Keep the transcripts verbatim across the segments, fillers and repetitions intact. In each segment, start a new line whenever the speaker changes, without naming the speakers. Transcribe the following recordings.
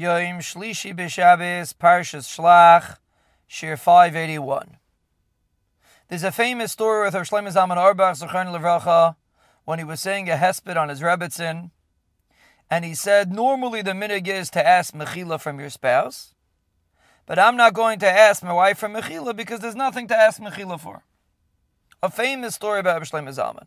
Yom Shlishi B'Shabbos, Parshas Shlach, Shir five eighty-one. There's a famous story with Rav Shlomo Zalman Auerbach, Zechron Levracha, when he was saying a hesped on his Rebbetzin, and he said, normally the minhag is to ask mechila from your spouse, but I'm not going to ask my wife for mechila because there's nothing to ask mechila for. A famous story about Rav Shlomo Zalman.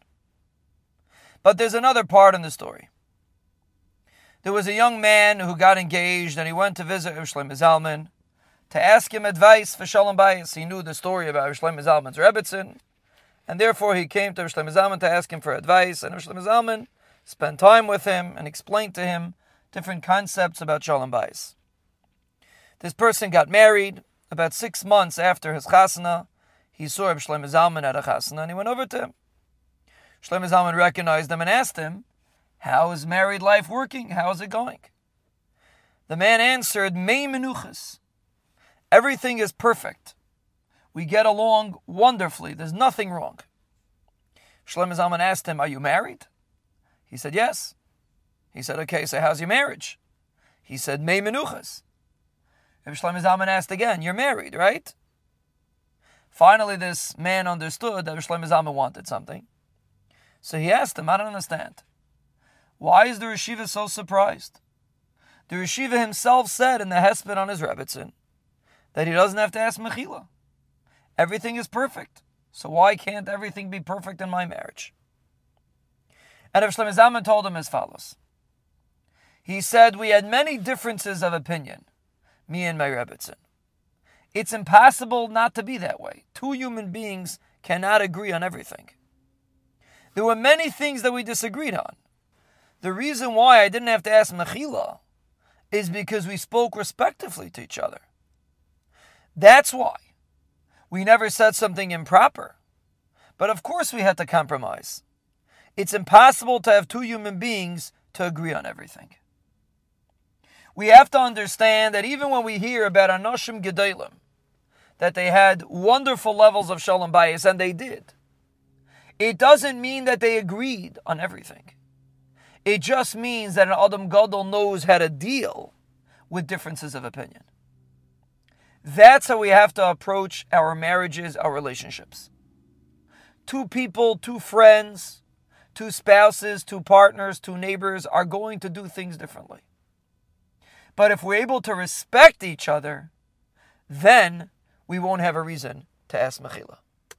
But there's another part in the story. There was a young man who got engaged, and he went to visit Rav Shlomo Zalman to ask him advice for Shalom Bayis. He knew the story about Rav Shlomo Zalman's Rebbetzin, and therefore he came to Rav Shlomo Zalman to ask him for advice, and Rav Shlomo Zalman spent time with him and explained to him different concepts about Shalom Bayis. This person got married. About six months after his chasana, he saw Rav Shlomo Zalman at a chasana, and he went over to him. Shlomo Zalman recognized him and asked him, how is married life working? How is it going? The man answered, Mei menuchas. Everything is perfect. We get along wonderfully. There's nothing wrong. Shlomo Zalman asked him, are you married? He said, yes. He said, okay, so how's your marriage? He said, Mei menuchas. If Shlomo Zalman asked again, you're married, right? Finally, this man understood that Shlomo Zalman wanted something. So he asked him, I don't understand. Why is the Rishiva so surprised? The Rishiva himself said in the hesped on his Rebbetzin that he doesn't have to ask mechila. Everything is perfect. So why can't everything be perfect in my marriage? And Rav Shlomo Zalman told him as follows. He said, we had many differences of opinion, me and my Rebbetzin. It's impossible not to be that way. Two human beings cannot agree on everything. There were many things that we disagreed on. The reason why I didn't have to ask mechila is because we spoke respectfully to each other. That's why. We never said something improper. But of course we had to compromise. It's impossible to have two human beings to agree on everything. We have to understand that even when we hear about Anoshim Gedolim, that they had wonderful levels of Shalom Bayis, and they did, it doesn't mean that they agreed on everything. It just means that an Adam Gadol knows how to deal with differences of opinion. That's how we have to approach our marriages, our relationships. Two people, two friends, two spouses, two partners, two neighbors are going to do things differently. But if we're able to respect each other, then we won't have a reason to ask mechila.